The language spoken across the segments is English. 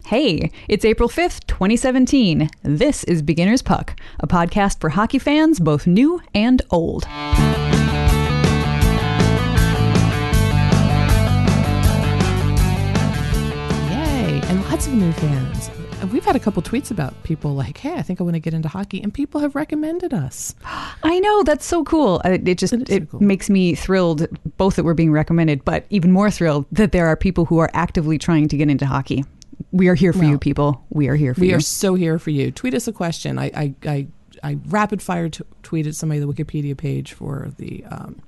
Hey, it's April 5th, 2017. This is Beginner's Puck, a podcast for hockey fans, both new and old. Yay, and lots of new fans. We've had a couple tweets about people like, hey, I think I want to get into hockey, and people have recommended us. I know, that's so cool. It cool. Makes me thrilled, both that we're being recommended, but even more thrilled that there are people who are actively trying to get into hockey. We are here for you, people. We are here for you. We are so here for you. Tweet us a question. I rapid fire tweeted somebody the Wikipedia page for the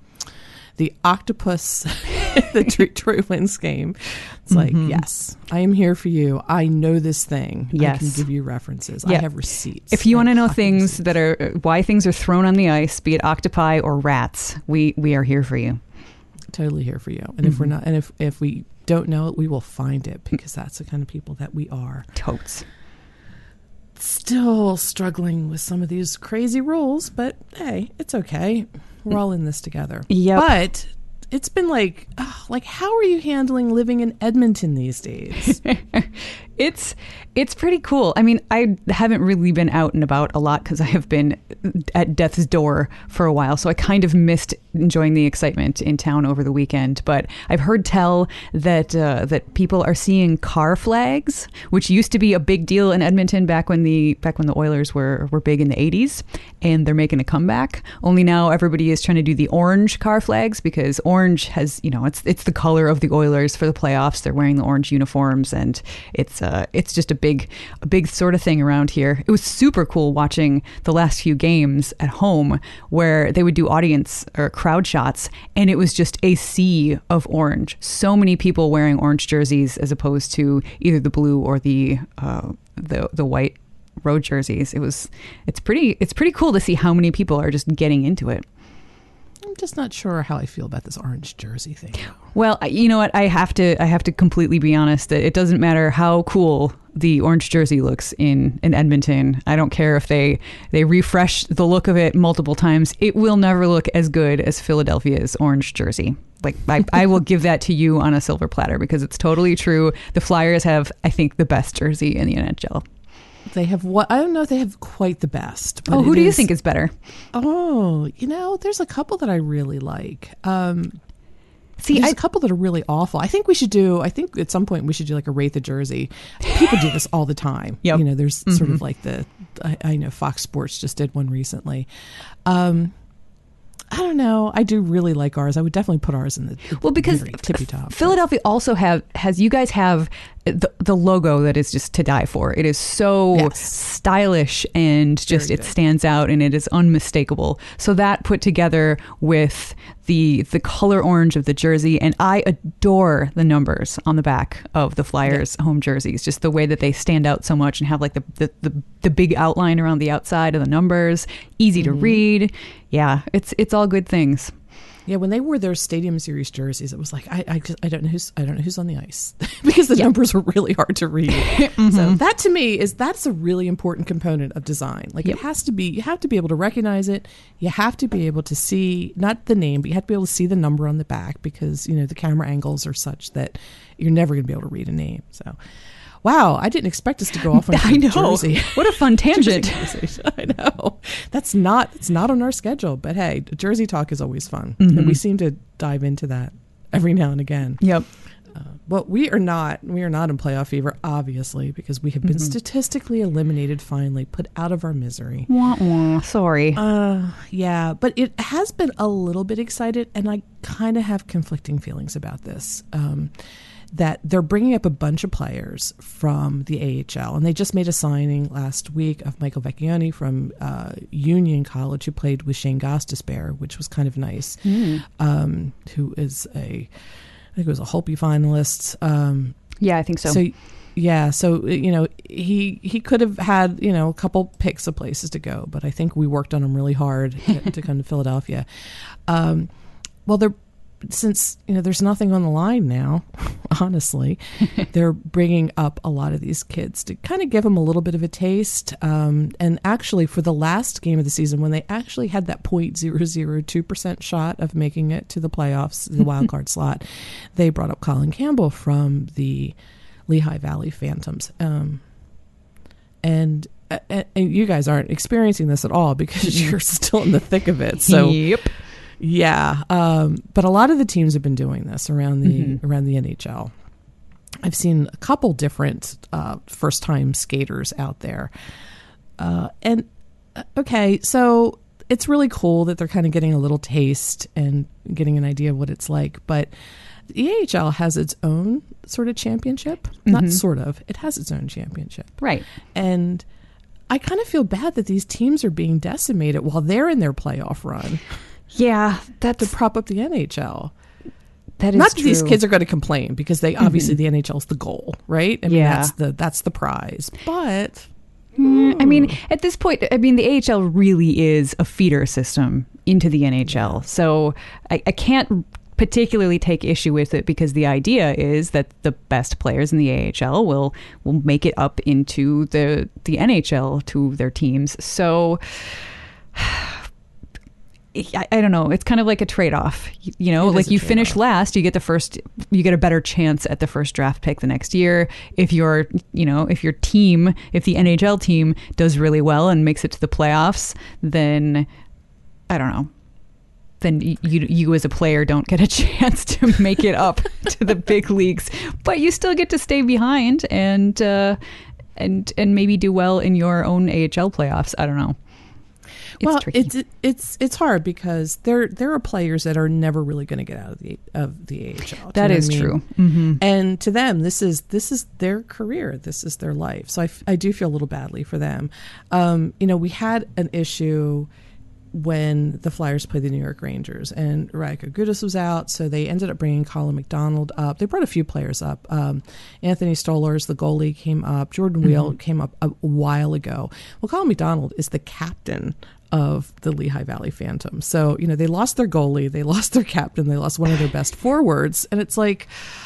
octopus, the Troy Winds game. It's like, yes, I am here for you. I know this thing. Yes. I can give you references. Yep. I have receipts. If you want to know things receipts. that are why things are thrown on the ice, be it octopi or rats, we are here for you. Totally here for you. And if we're not, and if we don't know it, we will find it, because that's the kind of people that we are. Totes. Still struggling with some of these crazy rules, but hey, it's okay. We're all in this together. Yep. But it's been like, how are you handling living in Edmonton these days? It's pretty cool. I mean, I haven't really been out and about a lot because I have been at death's door for a while. So I kind of missed enjoying the excitement in town over the weekend. But I've heard tell that people are seeing car flags, which used to be a big deal in Edmonton back when the Oilers were big in the 80s, and they're making a comeback. Only now everybody is trying to do the orange car flags, because orange has, it's the color of the Oilers for the playoffs. They're wearing the orange uniforms, and it's just a big sort of thing around here. It was super cool watching the last few games at home where they would do audience or crowd shots, and it was just a sea of orange. So many people wearing orange jerseys as opposed to either the blue or the white road jerseys. It's pretty cool to see how many people are just getting into it. I'm just not sure how I feel about this orange jersey thing. Well, you know what? I have to completely be honest. It doesn't matter how cool the orange jersey looks in Edmonton. I don't care if they refresh the look of it multiple times. It will never look as good as Philadelphia's orange jersey. Like, I will give that to you on a silver platter, because it's totally true. The Flyers have, I think, the best jersey in the NHL. They have what? I don't know if they have quite the best. But Who do you think is better? Oh, there's a couple that I really like. See, there's a couple that are really awful. I think at some point we should do like a rate the jersey. People do this all the time. Yep. There's sort of like I know Fox Sports just did one recently. I don't know. I do really like ours. I would definitely put ours in because very tippy top. Philadelphia also has you guys have the logo that is just to die for. It is so stylish, and just it stands out, and it is unmistakable. So that put together with the color orange of the jersey, and I adore the numbers on the back of the Flyers home jerseys. Just the way that they stand out so much and have like the big outline around the outside of the numbers, easy to read. Yeah, it's all good things. Yeah, when they wore their Stadium Series jerseys, it was like I don't know who's on the ice because the numbers were really hard to read. So that to me that's a really important component of design. Like it has to be, you have to be able to recognize it. You have to be able to see not the name, but you have to be able to see the number on the back, because the camera angles are such that you're never going to be able to read a name. So. Wow, I didn't expect us to go off on jersey. What a fun tangent. I know. That's not on our schedule, but hey, jersey talk is always fun. And we seem to dive into that every now and again. Yep. But we are not in playoff fever, obviously, because we have been statistically eliminated, finally, put out of our misery. Wah, wah. Sorry. Yeah, but it has been a little bit excited, and I kind of have conflicting feelings about this. That they're bringing up a bunch of players from the AHL. And they just made a signing last week of Michael Vecchione from Union College, who played with Shane Gostisbehere, which was kind of nice, who is I think it was a Holtby finalist. Yeah, I think so. So he could have had, a couple picks of places to go, but I think we worked on him really hard to come to Philadelphia. Since there's nothing on the line now, honestly, they're bringing up a lot of these kids to kind of give them a little bit of a taste. And actually, for the last game of the season, when they actually had that 0.002% shot of making it to the playoffs, the wild card slot, they brought up Colin Campbell from the Lehigh Valley Phantoms. And you guys aren't experiencing this at all because you're still in the thick of it. So, yep. Yeah. But a lot of the teams have been doing this around the NHL. I've seen a couple different first-time skaters out there. Okay, so it's really cool that they're kind of getting a little taste and getting an idea of what it's like. But the AHL has its own sort of championship. Not sort of. It has its own championship. Right. And I kind of feel bad that these teams are being decimated while they're in their playoff run. Yeah, that's to prop up the NHL. That is not true. that these kids are going to complain because they obviously the NHL is the goal, right? I mean, that's the prize. But I mean, at this point, I mean, the AHL really is a feeder system into the NHL. So I can't particularly take issue with it because the idea is that the best players in the AHL will make it up into the NHL to their teams. So I don't know. It's kind of like a trade-off, you know, like you finish last, you get a better chance at the first draft pick the next year. If the NHL team does really well and makes it to the playoffs, then I don't know. Then you as a player don't get a chance to make it up to the big leagues, but you still get to stay behind and maybe do well in your own AHL playoffs. I don't know. It's hard because there are players that are never really going to get out of the AHL. That is true. Mm-hmm. And to them, this is their career. This is their life. So I do feel a little badly for them. We had an issue when the Flyers played the New York Rangers and Radko Gudas was out, so they ended up bringing Colin McDonald up. They brought a few players up. Anthony Stolarz, the goalie, came up. Jordan Wheel came up a while ago. Well, Colin McDonald is the captain of the Lehigh Valley Phantoms. So, they lost their goalie, they lost their captain, they lost one of their best forwards, and it's like,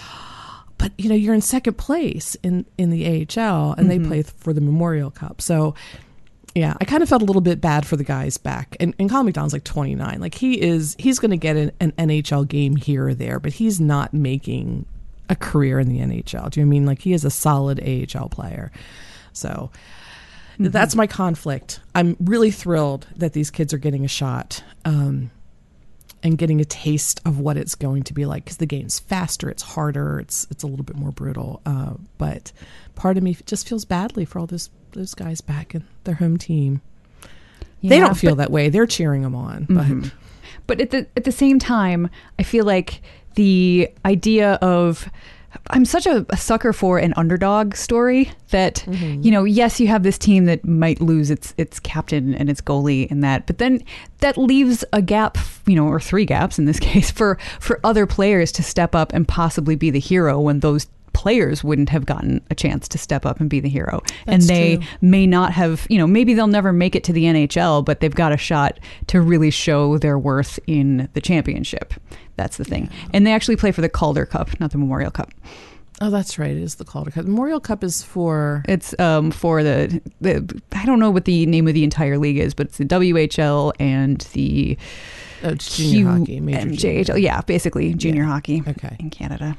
but you're in second place in the AHL, and they play for the Memorial Cup. So, yeah, I kind of felt a little bit bad for the guys back. And Colin McDonald's like 29. Like he's going to get an NHL game here or there, but he's not making a career in the NHL. Do you know what I mean? Like he is a solid AHL player. So that's my conflict. I'm really thrilled that these kids are getting a shot and getting a taste of what it's going to be like because the game's faster, it's harder, it's a little bit more brutal. But part of me just feels badly for all those guys back in their home team. Yeah, they don't feel that way. They're cheering them on. But at the same time, I feel like the idea of I'm such a sucker for an underdog story that, yes, you have this team that might lose its captain and its goalie and that, but then that leaves a gap, or three gaps in this case for other players to step up and possibly be the hero when those players wouldn't have gotten a chance to step up and be the hero. And they may not have, maybe they'll never make it to the NHL, but they've got a shot to really show their worth in the championship. That's the thing. Yeah. And they actually play for the Calder Cup, not the Memorial Cup. Oh, that's right. It is the Calder Cup. The Memorial Cup is for... It's for the I don't know what the name of the entire league is, but it's the WHL and the... Oh, it's junior hockey. Major JHL. Yeah, basically junior hockey in Canada.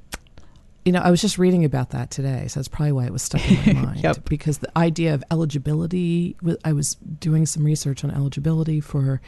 I was just reading about that today, so that's probably why it was stuck in my mind. Yep. Because the idea of eligibility, I was doing some research on eligibility for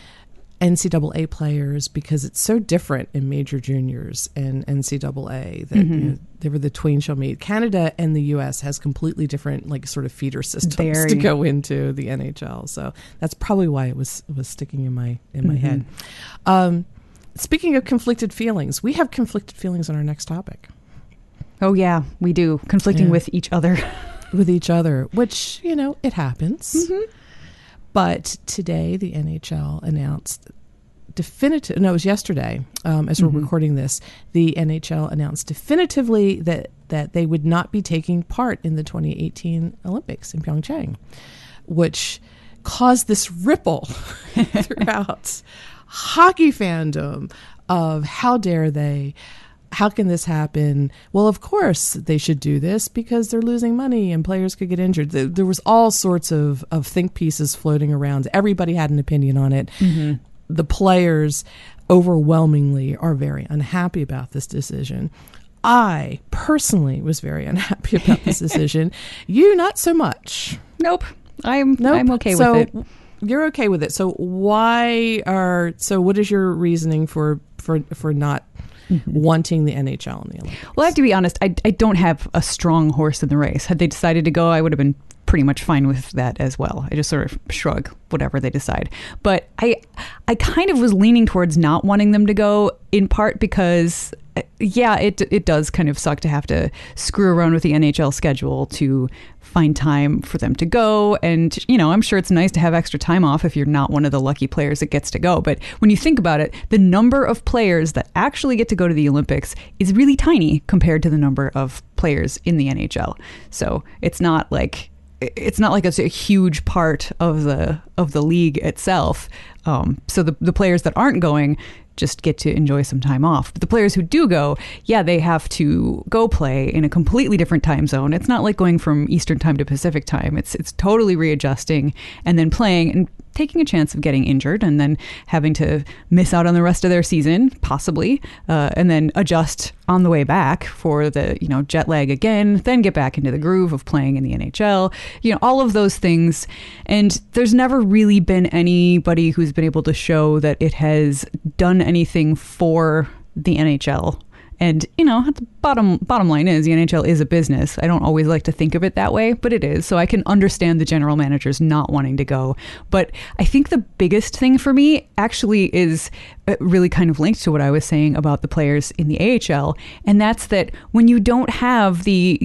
NCAA players because it's so different in major juniors and NCAA that they were the twain shall meet. Canada and the U.S. has completely different sort of feeder systems to go into the NHL. So that's probably why it was sticking in my head. Speaking of conflicted feelings, we have conflicted feelings on our next topic. Oh, yeah, we do. Conflicting with each other. With each other, which, it happens. But today, the NHL announced it was yesterday, as we're recording this, the NHL announced definitively that they would not be taking part in the 2018 Olympics in Pyeongchang, which caused this ripple throughout hockey fandom of how dare they. How can this happen? Well, of course they should do this because they're losing money and players could get injured. There was all sorts of think pieces floating around. Everybody had an opinion on it. The players overwhelmingly are very unhappy about this decision. I personally was very unhappy about this decision. You, not so much. Nope. I'm okay so with it. You're okay with it. So what is your reasoning for not wanting the NHL in the Olympics? Well, I have to be honest, I don't have a strong horse in the race. Had they decided to go, I would have been pretty much fine with that as well. I just sort of shrug whatever they decide. But I kind of was leaning towards not wanting them to go, in part because, yeah, it does kind of suck to have to screw around with the NHL schedule to find time for them to go. And, I'm sure it's nice to have extra time off if you're not one of the lucky players that gets to go. But when you think about it, the number of players that actually get to go to the Olympics is really tiny compared to the number of players in the NHL. So it's not like it's a huge part of the league itself. So the players that aren't going just get to enjoy some time off. But the players who do go, yeah, they have to go play in a completely different time zone. It's not like going from Eastern time to Pacific time. It's totally readjusting and then playing and taking a chance of getting injured and then having to miss out on the rest of their season, possibly, and then adjust on the way back for the, jet lag again, then get back into the groove of playing in the NHL, all of those things. And there's never really been anybody who's been able to show that it has done anything for the NHL. And, the bottom line is the NHL is a business. I don't always like to think of it that way, but it is. So I can understand the general managers not wanting to go. But I think the biggest thing for me actually is really kind of linked to what I was saying about the players in the AHL. And that's that when you don't have the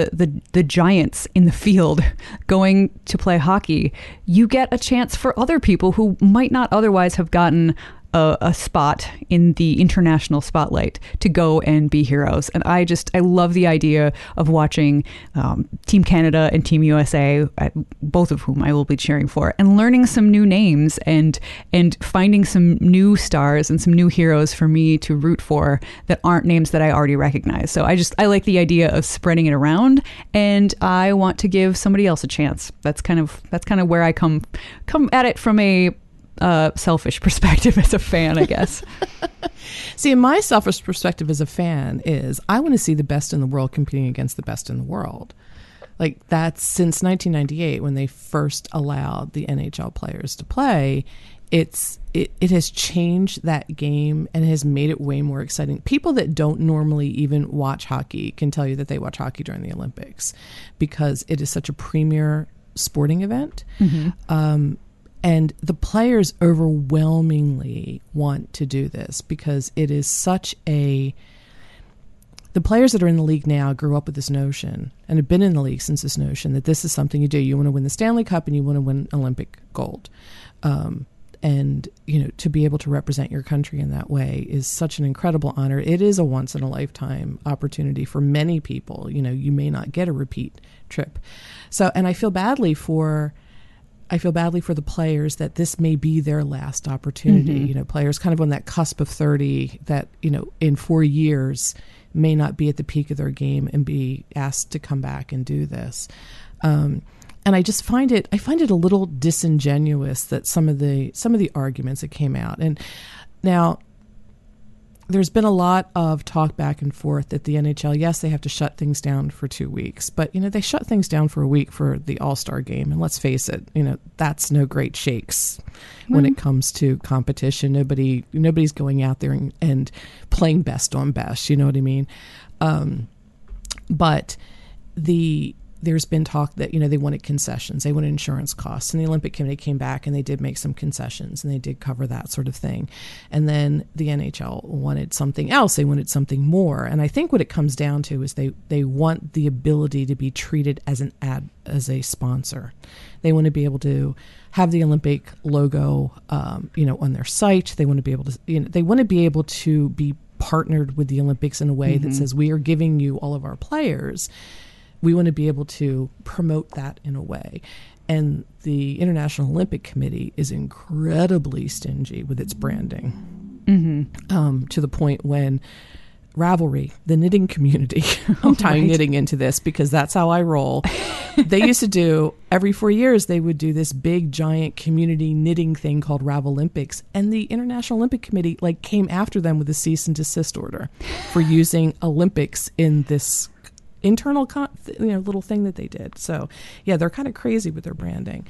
giants in the field going to play hockey, you get a chance for other people who might not otherwise have gotten a spot in the international spotlight to go and be heroes. And I love the idea of watching Team Canada and Team USA, both of whom I will be cheering for, and learning some new names and finding some new stars and some new heroes for me to root for that aren't names that I already recognize. So I like the idea of spreading it around, and I want to give somebody else a chance. That's kind of where I come at it from a selfish perspective as a fan, I guess. See, my selfish perspective as a fan is I want to see the best in the world competing against the best in the world. Like, that's since 1998 when they first allowed the NHL players to play. It has changed that game and has made it way more exciting. People that don't normally even watch hockey can tell you that they watch hockey during the Olympics because it is such a premier sporting event. Mm-hmm. And the players overwhelmingly want to do this because it is the players that are in the league now grew up with this notion and have been in the league since this notion that this is something you do. You want to win the Stanley Cup and you want to win Olympic gold. And, to be able to represent your country in that way is such an incredible honor. It is a once in a lifetime opportunity for many people. You may not get a repeat trip. So, and I feel badly for the players that this may be their last opportunity. Mm-hmm. Players kind of on that cusp of 30 that, in 4 years may not be at the peak of their game and be asked to come back and do this. And I just find it a little disingenuous that some of the arguments that came out. And now there's been a lot of talk back and forth that the NHL, yes, they have to shut things down for 2 weeks, but they shut things down for a week for the All-Star game, and let's face it, that's no great shakes when it comes to competition. Nobody's going out there and playing best on best. You know what I mean? But there's been talk that, they wanted concessions. They wanted insurance costs. And the Olympic Committee came back and they did make some concessions and they did cover that sort of thing. And then the NHL wanted something else. They wanted something more. And I think what it comes down to is they want the ability to be treated as as a sponsor. They want to be able to have the Olympic logo, on their site. They want to be able to, be partnered with the Olympics in a way that says, we are giving you all of our players. We want to be able to promote that in a way. And the International Olympic Committee is incredibly stingy with its branding, to the point when Ravelry, the knitting community. I'm tying knitting into this because that's how I roll. They used to do, every 4 years, they would do this big, giant community knitting thing called Ravel Olympics. And the International Olympic Committee came after them with a cease and desist order for using Olympics in this internal little thing that they did. So, yeah, they're kind of crazy with their branding.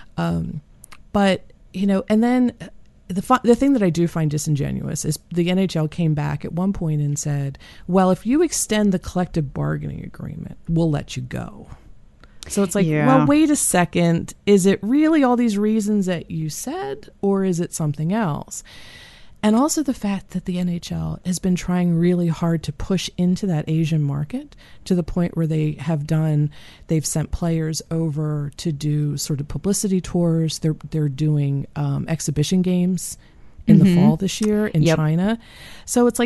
But, and then the thing that I do find disingenuous is the NHL came back at one point and said, well, if you extend the collective bargaining agreement, we'll let you go. So it's well, wait a second. Is it really all these reasons that you said, or is it something else? And also the fact that the NHL has been trying really hard to push into that Asian market to the point where they've sent players over to do sort of publicity tours. They're doing exhibition games in the fall this year in China. So it's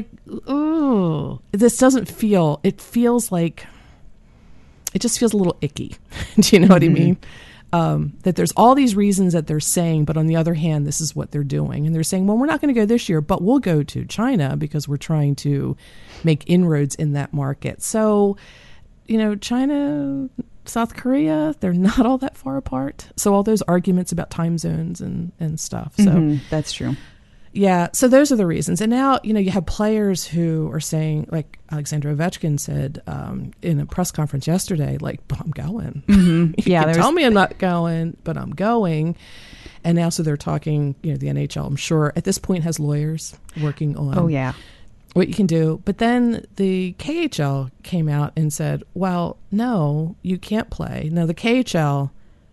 this doesn't feel, it just feels a little icky. Do you know what I mean? That there's all these reasons that they're saying, but on the other hand, this is what they're doing. And they're saying, well, we're not going to go this year, but we'll go to China because we're trying to make inroads in that market. So, China, South Korea, they're not all that far apart. So all those arguments about time zones and stuff. So that's true. Yeah, so those are the reasons. And now, you have players who are saying, like Alexander Ovechkin said in a press conference yesterday, but I'm going. You can tell me I'm not going, but I'm going. And now, so they're talking, the NHL, I'm sure, at this point has lawyers working on what you can do. But then the KHL came out and said, well, no, you can't play. Now, the KHL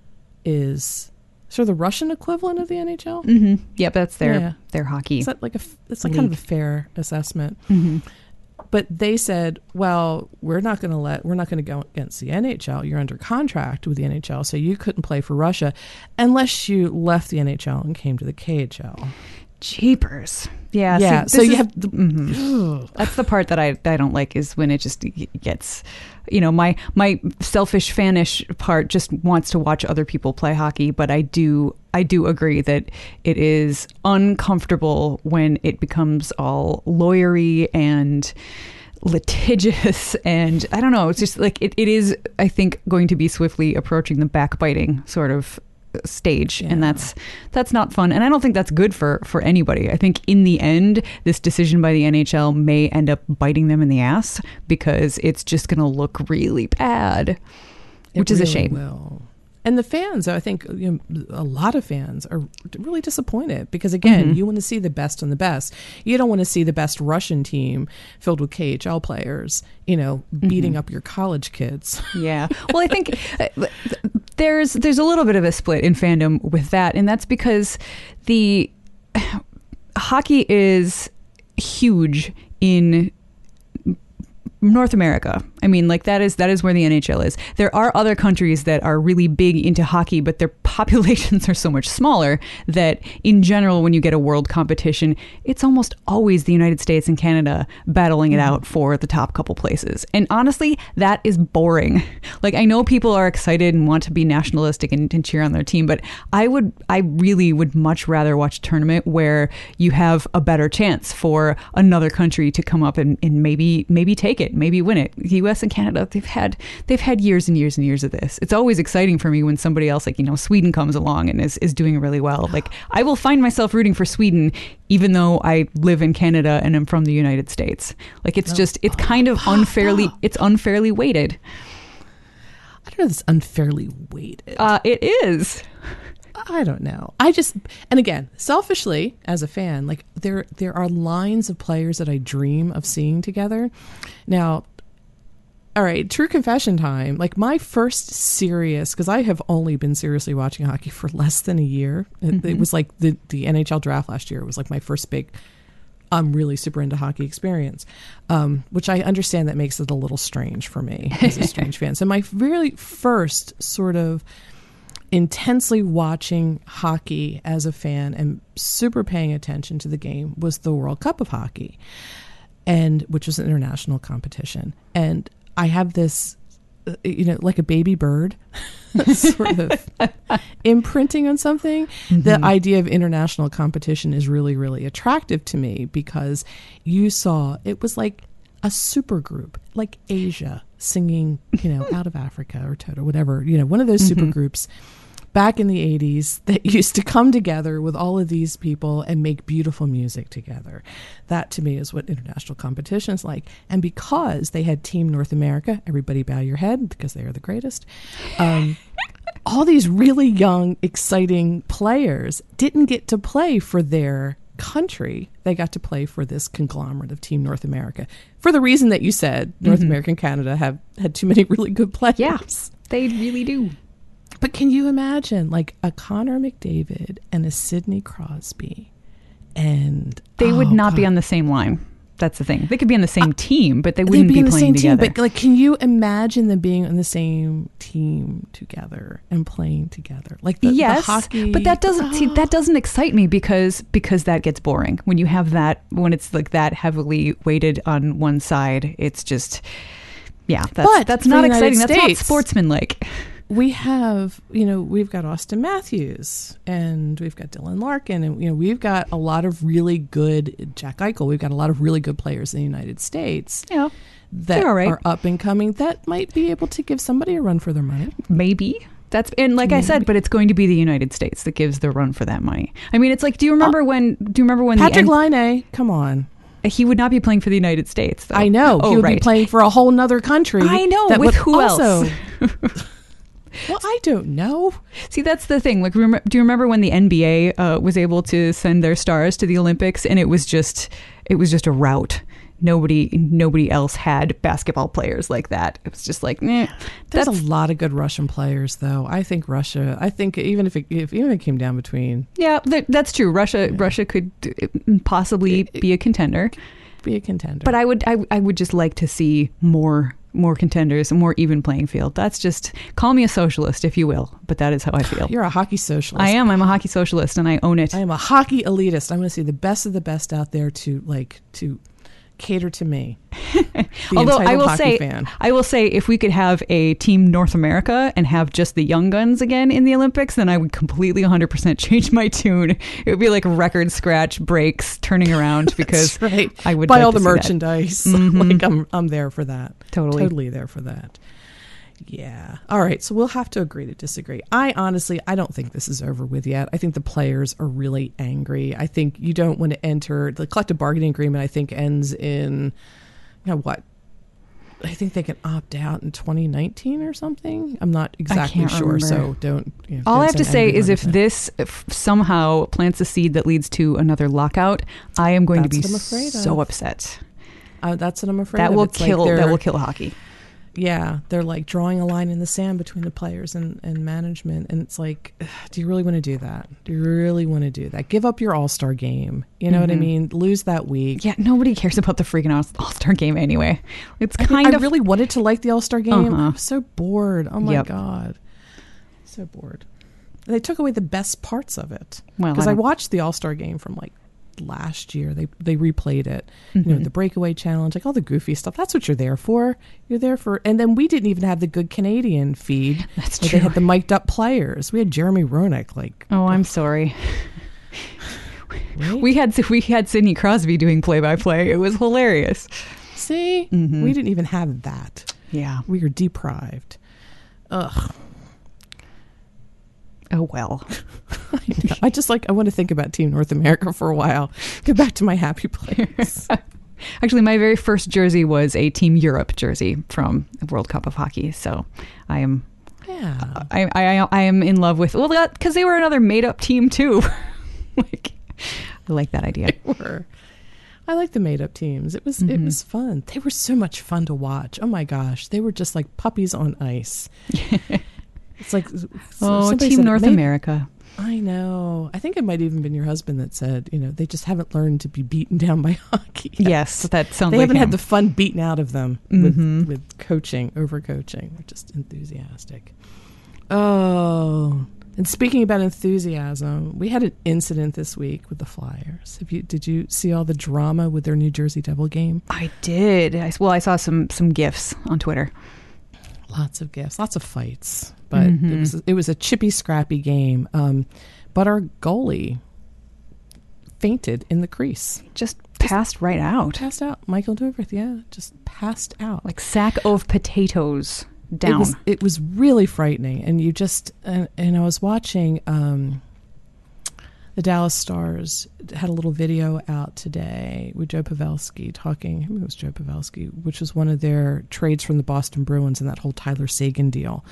is sort of the Russian equivalent of the NHL. Mm-hmm. Yep, that's their hockey. Is that it's kind of a fair assessment. Mm-hmm. But they said, well, we're not going to go against the NHL. You're under contract with the NHL, so you couldn't play for Russia unless you left the NHL and came to the KHL. Jeepers. Yeah. Yeah. So you have that's the part that I don't like, is when it just gets, my selfish fanish part just wants to watch other people play hockey. But I do agree that it is uncomfortable when it becomes all lawyery and litigious, and I don't know, it's just it is, I think, going to be swiftly approaching the backbiting sort of stage, and that's not fun, and I don't think that's good for anybody. I think in the end, this decision by the NHL may end up biting them in the ass, because it's just going to look really bad, which is a shame. Will. And the fans, I think, a lot of fans are really disappointed because, again, you want to see the best on the best. You don't want to see the best Russian team filled with KHL players, beating up your college kids. Yeah. Well, I think there's a little bit of a split in fandom with that, and that's because the hockey is huge in North America. I mean, that is where the NHL is. There are other countries that are really big into hockey, but their populations are so much smaller that in general, when you get a world competition, it's almost always the United States and Canada battling it out for the top couple places. And honestly, that is boring. I know people are excited and want to be nationalistic and cheer on their team, but I really would much rather watch a tournament where you have a better chance for another country to come up and maybe take it, maybe win it. The US and Canada, they've had years and years and years of this. It's always exciting for me when somebody else, Sweden comes along and is doing really well. I will find myself rooting for Sweden even though I live in Canada and I'm from the United States. It's kind of unfairly weighted. I don't know if it's unfairly weighted. It is. I don't know. And again, selfishly as a fan, there are lines of players that I dream of seeing together. Now, all right, true confession time. My first serious, because I have only been seriously watching hockey for less than a year. It was the NHL draft last year. It was my first big, I'm really super into hockey experience, which I understand that makes it a little strange for me as a strange fan. So my really first sort of intensely watching hockey as a fan and super paying attention to the game was the World Cup of Hockey, which was an international competition. And I have this, like a baby bird, sort of imprinting on something. The idea of international competition is really, really attractive to me because you saw, it was a super group like Asia singing, out of Africa or Toto, whatever, one of those super groups back in the 80s that used to come together with all of these people and make beautiful music together. That to me is what international competition is like. And because they had Team North America, everybody bow your head because they are the greatest. All these really young, exciting players didn't get to play for their country. They got to play for this conglomerate of Team North America. For the reason that you said, North America and Canada have had too many really good players. Yeah, they really do. But can you imagine like a Connor McDavid and a Sidney Crosby? And they would not be on the same line. That's the thing. They could be on the same team, but they wouldn't be playing together. But like, can you imagine them being on the same team together and playing together? Like the hockey. But that doesn't excite me because that gets boring when you have that, when it's like that heavily weighted on one side. It's just, that's not exciting. That's not sportsmanlike. We have, we've got Austin Matthews and we've got Dylan Larkin and, we've got a lot of really good, Jack Eichel, we've got a lot of really good players in the United States that are up and coming that might be able to give somebody a run for their money. Maybe. I said, but it's going to be the United States that gives the run for that money. I mean, it's like, do you remember when Patrick Laine, come on. He would not be playing for the United States, though. I know. He would be playing for a whole nother country. I know. With who else? Well, I don't know. See, that's the thing. Like, do you remember when the NBA was able to send their stars to the Olympics, and it was just a rout. Nobody else had basketball players like that. It was just like, There's a lot of good Russian players, though. I think even if it came down between, that's true. Russia could possibly be a contender. But I would just like to see more contenders, a more even playing field. That's just, call me a socialist if you will, but that is how I feel. You're a hockey socialist. I am. I'm a hockey socialist and I own it. I am a hockey elitist. I'm going to see the best of the best out there to cater to me. Although I will say if we could have a Team North America and have just the young guns again in the Olympics, then I would completely 100% change my tune. It would be like record scratch breaks turning around because right. I would buy like all to the see merchandise. That. Like I'm there for that. Totally there for that. Yeah. All right. So we'll have to agree to disagree. I don't think this is over with yet. I think the players are really angry. I think you don't want to enter the collective bargaining agreement. I think ends in, what? I think they can opt out in 2019 or something. I'm not exactly sure. Remember. So don't. All I have to say is if this somehow plants a seed that leads to another lockout, I am going to be so upset. That's what I'm afraid that of. Will kill hockey. Yeah, they're like drawing a line in the sand between the players and management. And it's like, do you really want to do that? Do you really want to do that? Give up your all-star game. You know what I mean? Lose that week. Yeah, nobody cares about the freaking all-star game anyway. It's I really wanted to like the all-star game. I'm so bored. Oh my God. So bored. And they took away the best parts of it. Well, because I watched the all-star game from like last year. They replayed it, the breakaway challenge, like all the goofy stuff. That's what you're there for. And then we didn't even have the good Canadian feed. That's true. They had the mic'd up players. We had Jeremy Roenick. I'm sorry. Right? We had Sidney Crosby doing play-by-play. It was hilarious. See, we didn't even have that. Yeah, we were deprived. Ugh. Oh, well. I want to think about Team North America for a while. Go back to my happy place. Actually, my very first jersey was a Team Europe jersey from the World Cup of Hockey. So I am I am in love with, because they were another made up team too. I like that idea. They were. I like the made up teams. It was fun. They were so much fun to watch. Oh my gosh. They were just like puppies on ice. It's like, Team North America. I know. I think it might even been your husband that said, they just haven't learned to be beaten down by hockey. Yes, that sounds like they haven't him. had the fun beaten out of them with coaching, overcoaching. They're just enthusiastic. Oh, and speaking about enthusiasm, we had an incident this week with the Flyers. Did you see all the drama with their New Jersey Devil game? I did. I saw some GIFs on Twitter. Lots of gifts, lots of fights, but it was a chippy, scrappy game. But our goalie fainted in the crease. Just passed right out. Passed out. Michael Neuwirth, yeah, just passed out. Like sack of potatoes down. It was really frightening. And you just, and I was watching, the Dallas Stars had a little video out today with Joe Pavelski talking, I think it was Joe Pavelski, which was one of their trades from the Boston Bruins in that whole Tyler Seguin deal,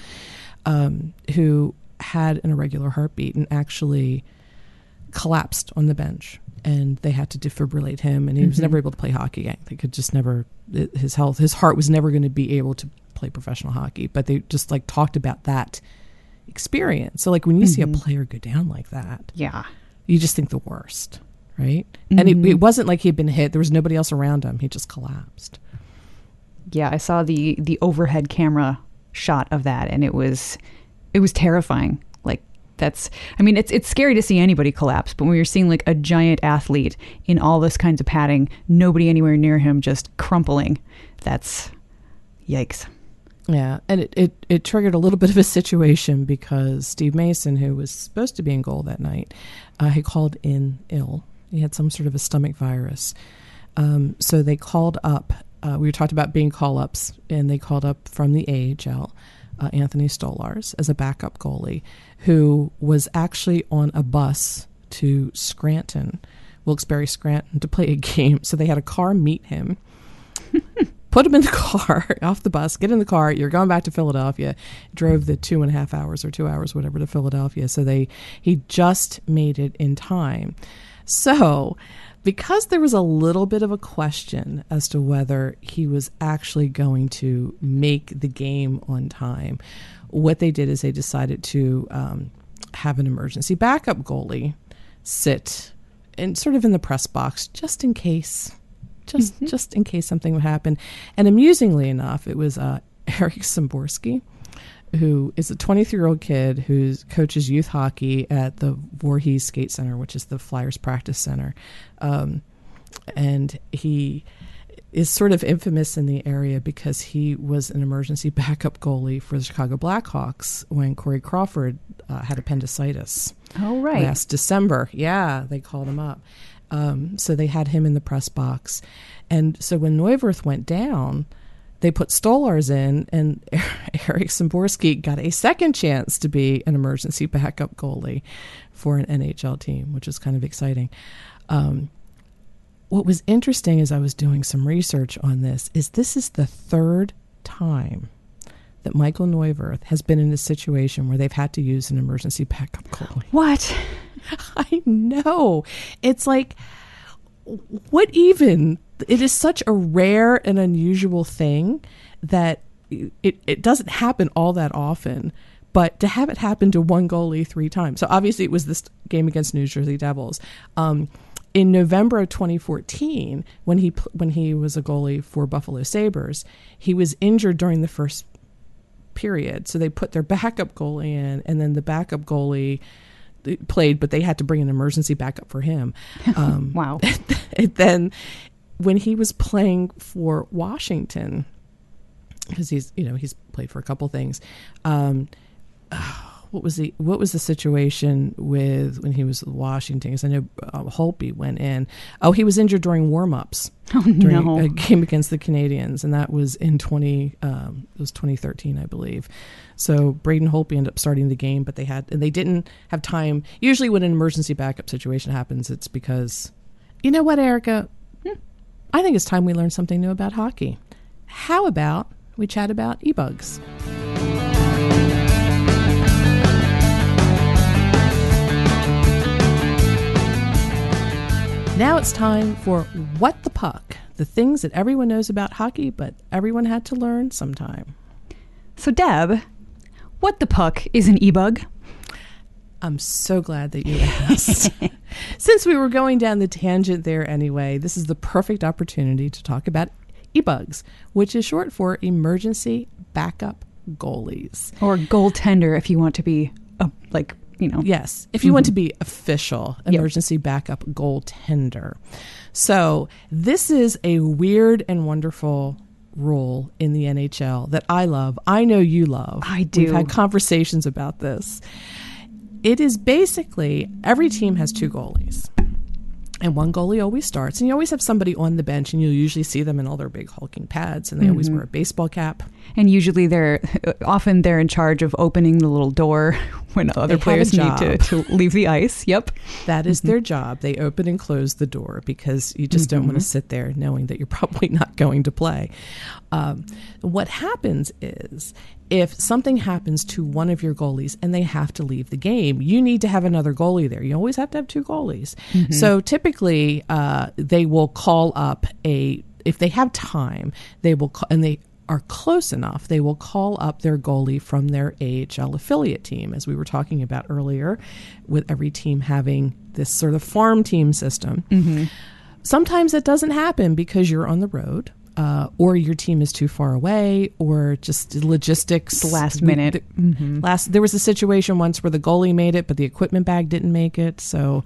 who had an irregular heartbeat and actually collapsed on the bench. And they had to defibrillate him, and he was never able to play hockey again. They could just never, his heart was never going to be able to play professional hockey. But they just like talked about that experience. So like when you see a player go down like that, yeah, you just think the worst, right? And it wasn't like he had been hit. There was nobody else around him. He just collapsed. Yeah, I saw the overhead camera shot of that, and it was terrifying. Like it's scary to see anybody collapse, but when you're seeing like a giant athlete in all this kinds of padding, nobody anywhere near him just crumpling, that's yikes. Yeah, and it triggered a little bit of a situation because Steve Mason, who was supposed to be in goal that night, he called in ill. He had some sort of a stomach virus. So they called up, we talked about being call-ups, and they called up from the AHL, Anthony Stolarz as a backup goalie, who was actually on a bus to Scranton, Wilkes-Barre Scranton, to play a game. So they had a car meet him. Put him in the car, off the bus, get in the car. You're going back to Philadelphia. Drove the 2.5 hours or 2 hours, whatever, to Philadelphia. So he just made it in time. So because there was a little bit of a question as to whether he was actually going to make the game on time, what they did is they decided to have an emergency backup goalie sit and sort of in the press box just in case. Just in case something would happen. And amusingly enough, it was Eric Szymborski, who is a 23-year-old kid who coaches youth hockey at the Voorhees Skate Center, which is the Flyers practice center. And he is sort of infamous in the area because he was an emergency backup goalie for the Chicago Blackhawks when Corey Crawford had appendicitis. Oh, right. Last December. Yeah, they called him up. So they had him in the press box. And so when Neuwirth went down, they put Stolarz in, and Eric Szymborski got a second chance to be an emergency backup goalie for an NHL team, which is kind of exciting. What was interesting as I was doing some research on this is the third time that Michael Neuwirth has been in a situation where they've had to use an emergency backup goalie. What? I know. It's like, what even? It is such a rare and unusual thing that it doesn't happen all that often. But to have it happen to one goalie 3 times. So obviously it was this game against New Jersey Devils. In November of 2014, when he was a goalie for Buffalo Sabres, he was injured during the first period. So they put their backup goalie in, and then the backup goalie played, but they had to bring an emergency backup for him. Wow. And then when he was playing for Washington, because he's played for a couple things. What was the situation with when he was with Washington? Because I know Holtby went in. Oh, he was injured during warm-ups during a game against the Canadiens, and that was in 2013, I believe. So Braden Holtby ended up starting the game, but they didn't have time. Usually, when an emergency backup situation happens, it's because, you know what, Erica? I think it's time we learn something new about hockey. How about we chat about e-bugs? Now it's time for What the Puck, the things that everyone knows about hockey, but everyone had to learn sometime. So, Deb, what the puck is an e-bug? I'm so glad that you asked. Since we were going down the tangent there anyway, this is the perfect opportunity to talk about e-bugs, which is short for emergency backup goalies. Or goaltender, if you want to be Yes, if you want to be official, emergency backup goaltender. So this is a weird and wonderful rule in the NHL that I love. I know you love. I do. We've had conversations about this. It is basically every team has 2 goalies. And one goalie always starts, and you always have somebody on the bench, and you'll usually see them in all their big hulking pads, and they always wear a baseball cap. And usually they're in charge of opening the little door when other players need to leave the ice. Yep. That is their job. They open and close the door because you just don't want to sit there knowing that you're probably not going to play. What happens is, if something happens to one of your goalies and they have to leave the game, you need to have another goalie there. You always have to have two goalies. So typically they will call up if they have time, they will and they are close enough, they will call up their goalie from their AHL affiliate team, as we were talking about earlier, with every team having this sort of farm team system. Sometimes it doesn't happen because you're on the road. Or your team is too far away, or just logistics. Last minute. There was a situation once where the goalie made it, but the equipment bag didn't make it. So,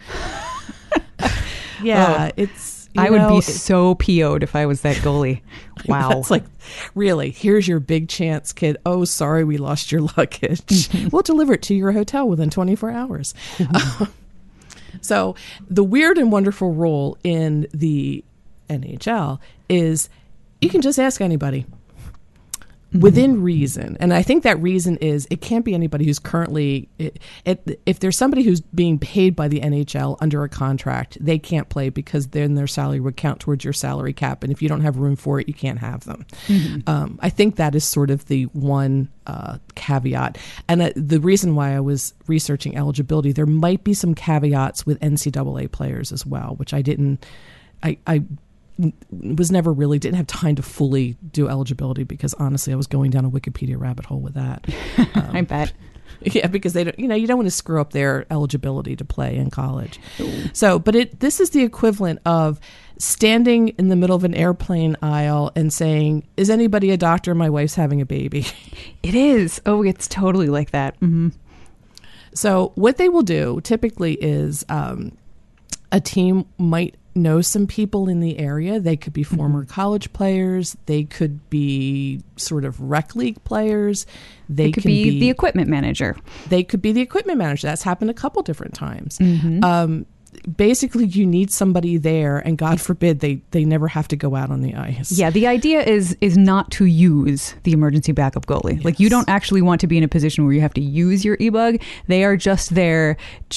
it's. I would be so PO'd if I was that goalie. Wow. It's like, really, here's your big chance, kid. Oh, sorry, we lost your luggage. We'll deliver it to your hotel within 24 hours. So the weird and wonderful rule in the NHL is you can just ask anybody within reason. And I think that reason is it can't be anybody who's currently, if there's somebody who's being paid by the NHL under a contract, they can't play because then their salary would count towards your salary cap. And if you don't have room for it, you can't have them. I think that is sort of the one caveat. And the reason why I was researching eligibility, there might be some caveats with NCAA players as well, which I was never really, didn't have time to fully do eligibility because honestly I was going down a Wikipedia rabbit hole with that. I bet. Yeah, because they don't, you don't want to screw up their eligibility to play in college. So, but this is the equivalent of standing in the middle of an airplane aisle and saying, "Is anybody a doctor? My wife's having a baby." It is. Oh, it's totally like that. So what they will do typically is a team might know some people in the area. They could be former college players. They could be sort of rec league players. They could be the equipment manager. They could be the equipment manager. That's happened a couple different times. Basically, you need somebody there, and God forbid they never have to go out on the ice. Yeah, the idea is not to use the emergency backup goalie. Yes. Like, you don't actually want to be in a position where you have to use your e-bug. They are just there,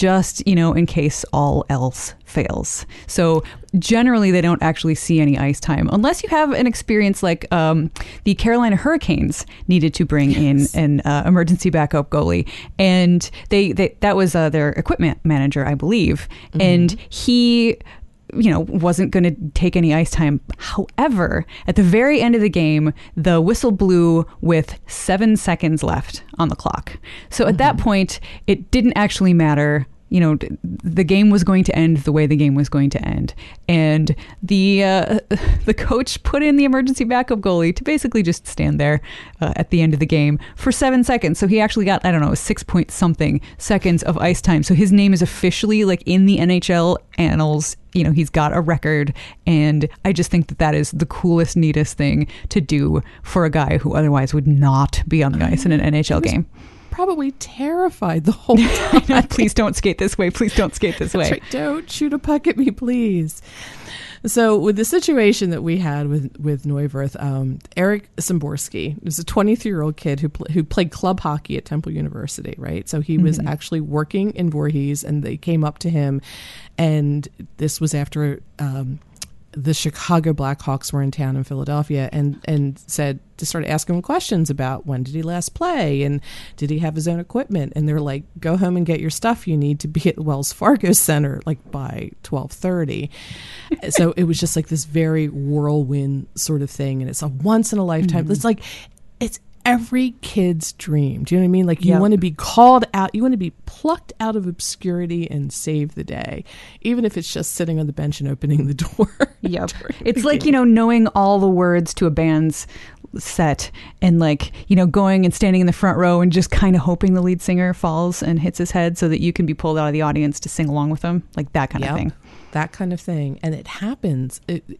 in case all else fails. So generally, they don't actually see any ice time unless you have an experience like the Carolina Hurricanes needed to bring in an emergency backup goalie, and that was their equipment manager, I believe, and he wasn't going to take any ice time. However, at the very end of the game, the whistle blew with 7 seconds left on the clock. So at that point, it didn't actually matter. The game was going to end the way the game was going to end. And the coach put in the emergency backup goalie to basically just stand there at the end of the game for 7 seconds. So he actually got, 6-point-something seconds of ice time. So his name is officially in the NHL annals. He's got a record. And I just think that is the coolest, neatest thing to do for a guy who otherwise would not be on the ice in an NHL game. Probably terrified the whole time. Please don't skate this way. Please don't skate this way. Right. Don't shoot a puck at me, please. So with the situation that we had with Neuwirth, Eric Szymborski was a 23-year-old kid who played club hockey at Temple University, right? So he was actually working in Voorhees, and they came up to him, and this was after the Chicago Blackhawks were in town in Philadelphia, and said to start asking him questions about when did he last play and did he have his own equipment, and they're like, go home and get your stuff, you need to be at the Wells Fargo Center by 12:30. So it was just this very whirlwind sort of thing, and it's a once in a lifetime. It's every kid's dream. Do you know what I mean? You want to be called out, you want to be plucked out of obscurity and save the day, even if it's just sitting on the bench and opening the door. Yep. It's knowing all the words to a band's set and going and standing in the front row and just kind of hoping the lead singer falls and hits his head so that you can be pulled out of the audience to sing along with them. That kind of thing. That kind of thing. And it happens.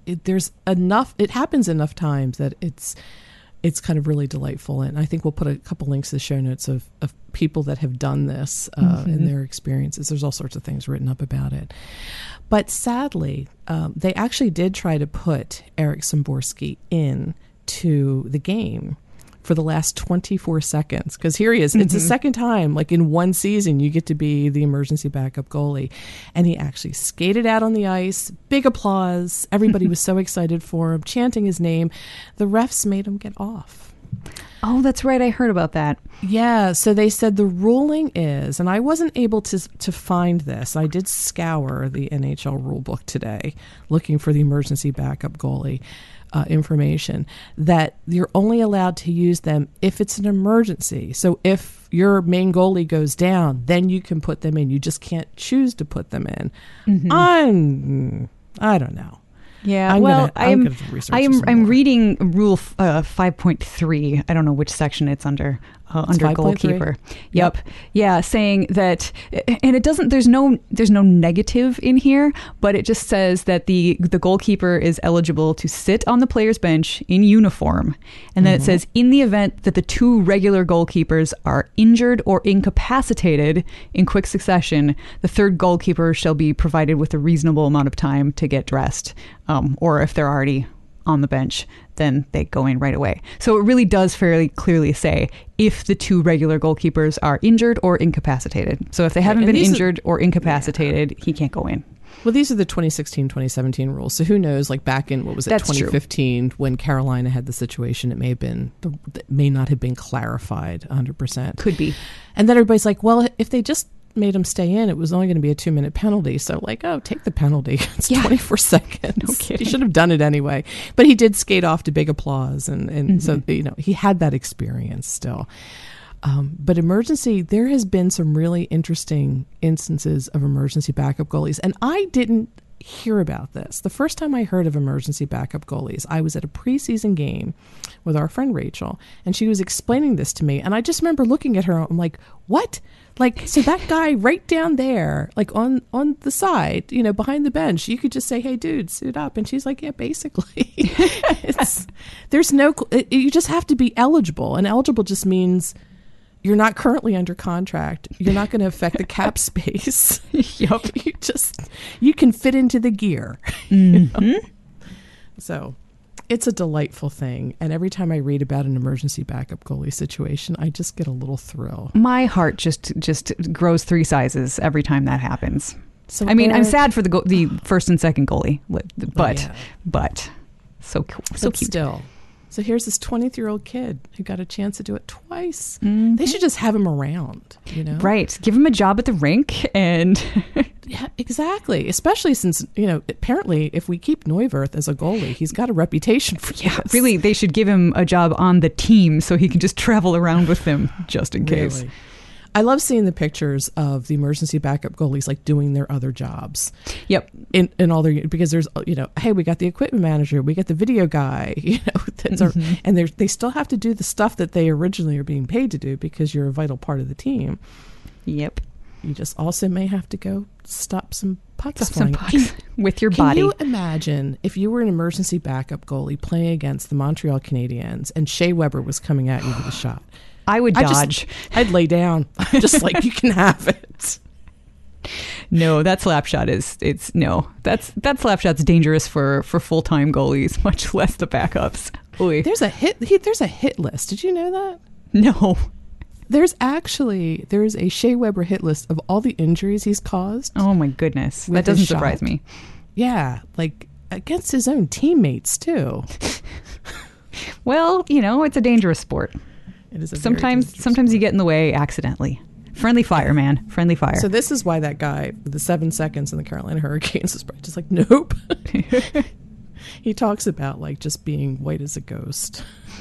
It happens enough times that it's kind of really delightful. And I think we'll put a couple links to the show notes of people that have done this in their experiences. There's all sorts of things written up about it. But sadly, they actually did try to put Eric Szymborski into the game for the last 24 seconds. Because here he is. It's the second time, like in one season, you get to be the emergency backup goalie. And he actually skated out on the ice. Big applause. Everybody was so excited for him, chanting his name. The refs made him get off. Oh, that's right. I heard about that. Yeah. So they said the ruling is, and I wasn't able to find this. I did scour the NHL rule book today looking for the emergency backup goalie information, that you're only allowed to use them if it's an emergency. So if your main goalie goes down, then you can put them in. You just can't choose to put them in. I don't know. Yeah, I'm reading Rule 5.3. I don't know which section it's under goalkeeper. Yep. Yeah, saying that, and it doesn't. There's no negative in here, but it just says that the goalkeeper is eligible to sit on the player's bench in uniform, and then it says in the event that the two regular goalkeepers are injured or incapacitated in quick succession, the third goalkeeper shall be provided with a reasonable amount of time to get dressed. Or if they're already on the bench, then they go in right away. So it really does fairly clearly say if the two regular goalkeepers are injured or incapacitated. So if they haven't been injured or incapacitated, he can't go in. Well, these are the 2016-2017 rules. So who knows, like back in, 2015, when Carolina had the situation, it may not have been clarified 100%. Could be. And then everybody's like, well, if they just made him stay in, it was only going to be a 2-minute penalty. So take the penalty. It's 24 seconds. No kidding. He should have done it anyway. But he did skate off to big applause. And so, he had that experience still. But there has been some really interesting instances of emergency backup goalies. And I didn't hear about this. The first time I heard of emergency backup goalies, I was at a preseason game with our friend Rachel, and she was explaining this to me. And I just remember looking at her, I'm like, what? Like, so that guy right down there, like on the side, behind the bench, you could just say, hey, dude, suit up. And she's like, yeah, basically. You just have to be eligible. And eligible just means you're not currently under contract. You're not going to affect the cap space. Yep. You can fit into the gear. So it's a delightful thing. And every time I read about an emergency backup goalie situation, I just get a little thrill. My heart just grows 3 sizes every time that happens. So I'm sad for the first and second goalie, but so cool. So cute. Still. So here's this 20-year-old kid who got a chance to do it twice. They should just have him around, Right. Give him a job at the rink and... Yeah, exactly. Especially since, apparently if we keep Neuwirth as a goalie, he's got a reputation for this. Really, they should give him a job on the team so he can just travel around with them just in case. Really. I love seeing the pictures of the emergency backup goalies like doing their other jobs. Yep. In all their, because there's, hey, we got the equipment manager, we got the video guy, and they still have to do the stuff that they originally are being paid to do because you're a vital part of the team. Yep. You just also may have to go stop some pucks with your body. Can you imagine if you were an emergency backup goalie playing against the Montreal Canadiens and Shea Weber was coming at you with a shot? I would dodge. I'd lay down. Just like, you can have it. No, that slap shot that slap shot's dangerous for full-time goalies, much less the backups. Oy. There's a hit list. Did you know that? No. There's a Shea Weber hit list of all the injuries he's caused. Oh my goodness. That doesn't surprise me. Yeah, like against his own teammates too. Well, it's a dangerous sport. It is sometimes you get in the way accidentally. Friendly fire, man. Friendly fire. So this is why that guy with the 7 seconds in the Carolina Hurricanes is just like, nope. He talks about like just being white as a ghost.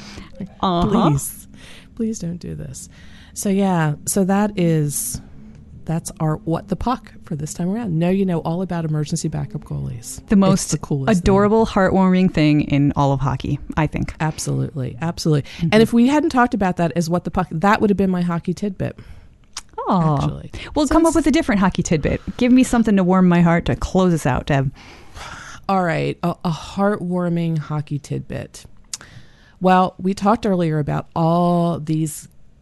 Please don't do this. So yeah, that's our What the Puck for this time around. Now you know all about emergency backup goalies. The most adorable, heartwarming thing in all of hockey, I think. Absolutely. Mm-hmm. And if we hadn't talked about that as What the Puck, that would have been my hockey tidbit. Oh, actually. Well, come up with a different hockey tidbit. Give me something to warm my heart to close us out, Deb. All right, a heartwarming hockey tidbit. Well, we talked earlier about all these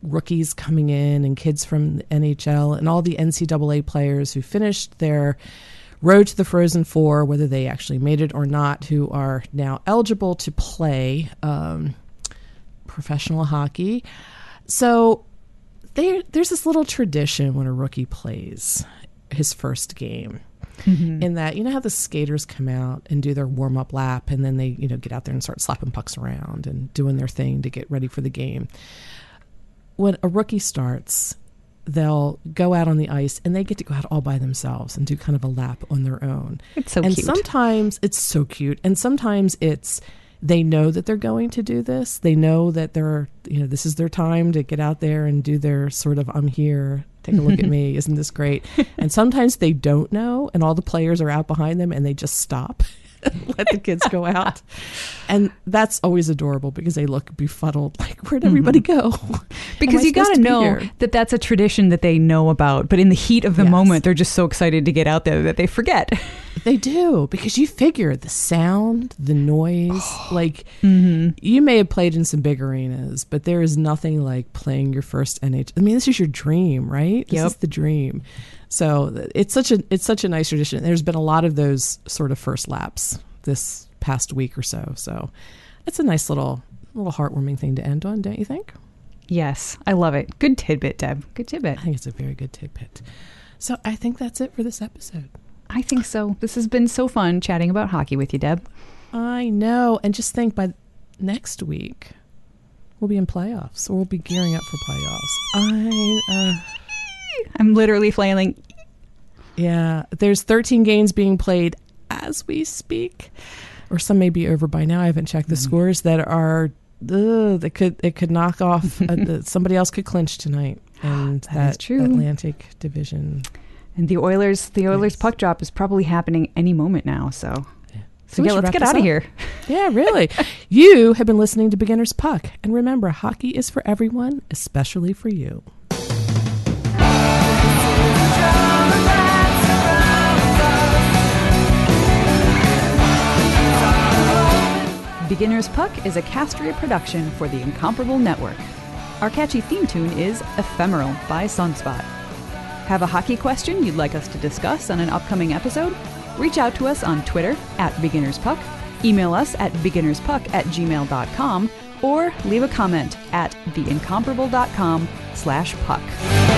rookies coming in and kids from the NHL and all the NCAA players who finished their road to the Frozen Four, whether they actually made it or not, who are now eligible to play professional hockey. So there's this little tradition when a rookie plays his first game. In that, you know how the skaters come out and do their warm-up lap, and then they, get out there and start slapping pucks around and doing their thing to get ready for the game. When a rookie starts, they'll go out on the ice and they get to go out all by themselves and do kind of a lap on their own. It's so and cute. Sometimes it's so cute, and sometimes it's they know that they're going to do this. They know that this is their time to get out there and do their sort of, I'm here, take a look at me, isn't this great? And sometimes they don't know, and all the players are out behind them, and they just stop, let the kids go out. And that's always adorable because they look befuddled, like, where'd everybody go? Because you got to know that that's a tradition that they know about, but in the heat of the moment, they're just so excited to get out there that they forget. They do, because you figure the sound, the noise, you may have played in some big arenas, but there is nothing like playing your first NHL. I mean, this is your dream, right? This is the dream. So it's such a nice tradition. There's been a lot of those sort of first laps this past week or so. So it's a nice little heartwarming thing to end on, don't you think? Yes, I love it. Good tidbit, Deb. Good tidbit. I think it's a very good tidbit. So I think that's it for this episode. I think so. This has been so fun chatting about hockey with you, Deb. I know. And just think, by next week, we'll be in playoffs, or we'll be gearing up for playoffs. I'm literally flailing. Yeah. There's 13 games being played as we speak, or some may be over by now. I haven't checked the scores that are, it could knock off, somebody else could clinch tonight. And that is true. Atlantic Division. And the Oilers puck drop is probably happening any moment now. So let's get out of here. Yeah, really. You have been listening to Beginner's Puck. And remember, hockey is for everyone, especially for you. Beginner's Puck is a Castria production for the Incomparable Network. Our catchy theme tune is Ephemeral by Sunspot. Have a hockey question you'd like us to discuss on an upcoming episode? Reach out to us on Twitter @BeginnersPuck, email us at beginnerspuck@gmail.com, or leave a comment at theincomparable.com/puck.